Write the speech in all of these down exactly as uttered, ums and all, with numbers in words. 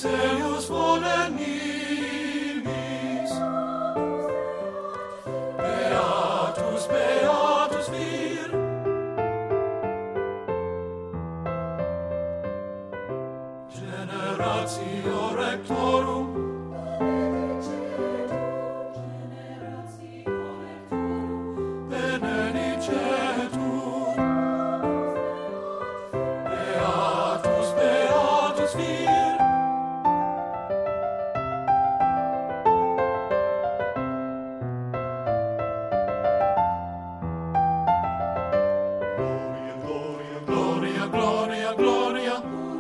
eius vole nimis. Beatus, beatus vir, generatio rectorum, benedicetur. Beatus, beatus vir, gloria, gloria, gloria,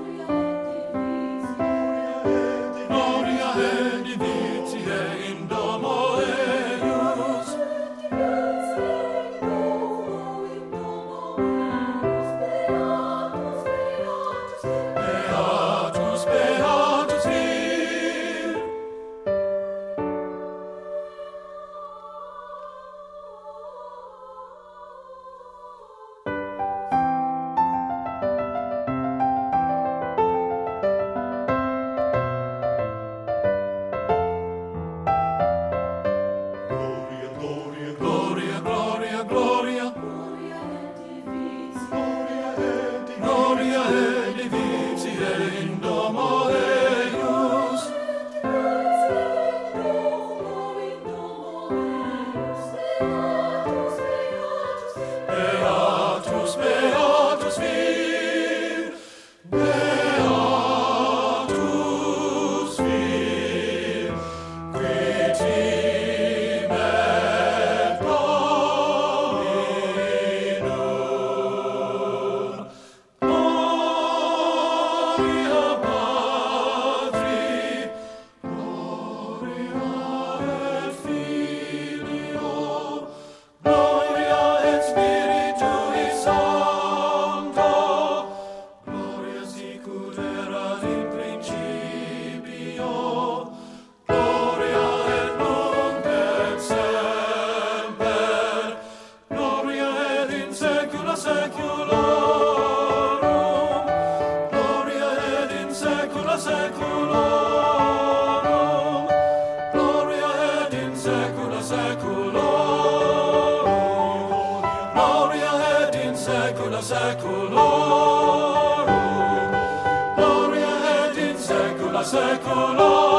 gloria et divitiae in domo eius. Beatus, beatus vir, gloria, gloria, gloria, gloria et divitiae in domo eius. Beatus, beatus vir, beatus vir, qui timet Dominum. Gloria Patri, gloria et Filio, gloria et Spiritui Sancto, gloria sicut erat in principio, gloria et nunc et semper, gloria et in saecula saeculorum, gloria et in saecula saeculorum, gloria et in saecula saeculorum, gloria et in saecula saeculorum, gloria et in saecula saeculorum.